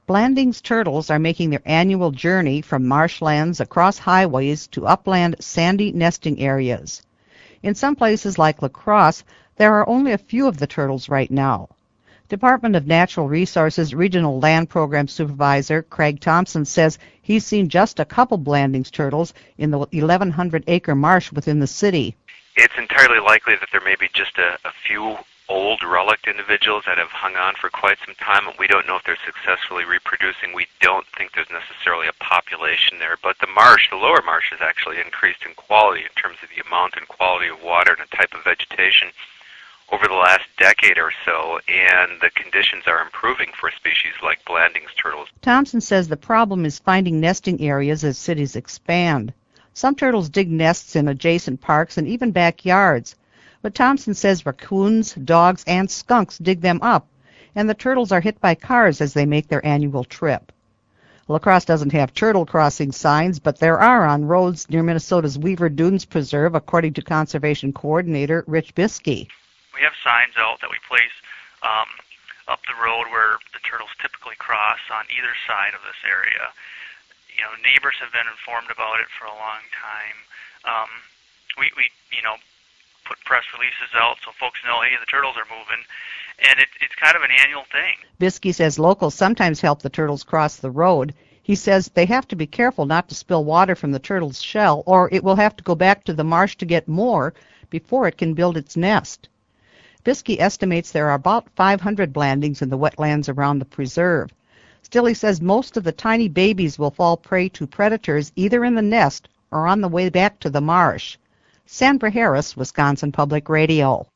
Blanding's turtles are making their annual journey from marshlands across highways to upland sandy nesting areas. In some places like La Crosse, there are only a few of the turtles right now. Department of Natural Resources Regional Land Program Supervisor Craig Thompson says he's seen just a couple Blanding's turtles in the 1,100-acre marsh within the city. It's entirely likely that there may be just a few old relict individuals that have hung on for quite some time, and we don't know if they're successfully reproducing. We don't think there's necessarily a population there, but the marsh, the lower marsh, has actually increased in quality in terms of the amount and quality of water and the type of vegetation over the last decade or so, and the conditions are improving for species like Blanding's turtles. Thompson says the problem is finding nesting areas as cities expand. Some turtles dig nests in adjacent parks and even backyards, but Thompson says raccoons, dogs, and skunks dig them up, and the turtles are hit by cars as they make their annual trip. La Crosse doesn't have turtle crossing signs, but there are on roads near Minnesota's Weaver Dunes Preserve, according to Conservation Coordinator Rich Biskey. We have signs out that we place up the road where the turtles typically cross on either side of this area. You know, neighbors have been informed about it for a long time. We put press releases out so folks know, hey, the turtles are moving, and it's kind of an annual thing. Biskey says locals sometimes help the turtles cross the road. He says they have to be careful not to spill water from the turtle's shell, or it will have to go back to the marsh to get more before it can build its nest. Biskey estimates there are about 500 Blandings in the wetlands around the preserve. Still, he says most of the tiny babies will fall prey to predators either in the nest or on the way back to the marsh. Sandra Harris, Wisconsin Public Radio.